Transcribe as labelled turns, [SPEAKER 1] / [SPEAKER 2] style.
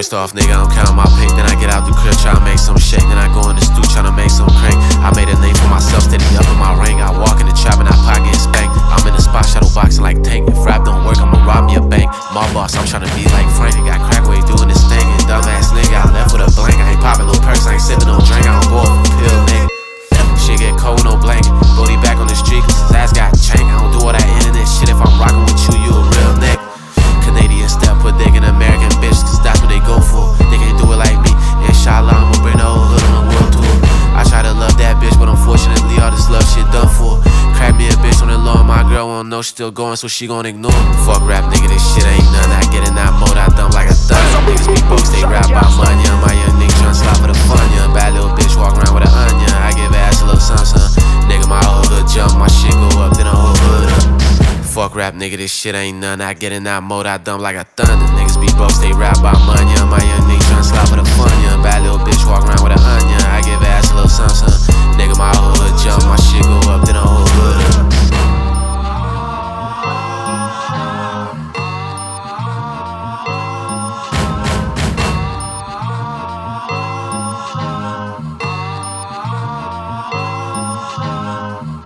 [SPEAKER 1] First off, nigga, I don't count my pay. Then I get out the crib, try to make some shake. Then I go in the stew, tryna make some crank. I made a name for myself, steady up in my rank. I walk in the trap and I pocket and spank. I'm in the spot, shadow boxing like Tank. If rap don't work, I'ma rob me a bank. My boss, I'm tryna be like Frank. Got crack way doing this thing. And dumbass nigga, I left with a blank. I ain't popping no perks, I ain't sipping no drink. I don't go off a pill, nigga. Shit get cold, no blanket. Brody back on the street, cause his ass got chain. I don't do all that internet shit. If I'm rockin' with you, you a real nigga. Canadian step, put dick in American bitch, cause that's what they go for. They can't do it like me. Inshallah, I'ma bring the whole hood on a world tour. I try to love that bitch, but unfortunately, all this love shit done for. Crack me a bitch on the lawn, my girl won't know she still going, so she gon' ignore. Fuck rap, nigga, this shit ain't none. I get in that mode, I dump like a thug. Niggas be broke, they rap about money. My young nigga tryna slap for the fun, young bad little bitch walk around with an onion. I give ass a little something. Nigga, my whole hood jump, my shit go up, then the whole hood up. Fuck rap, nigga, this shit ain't none. I get in that mode, I dump like a thunder. Niggas be broke, they rap about money. My young nigga tryna slap for the fun, young bad little bitch walk around with an onion. I give ass a little something. Nigga, my whole hood jump, my shit go up, then the whole hood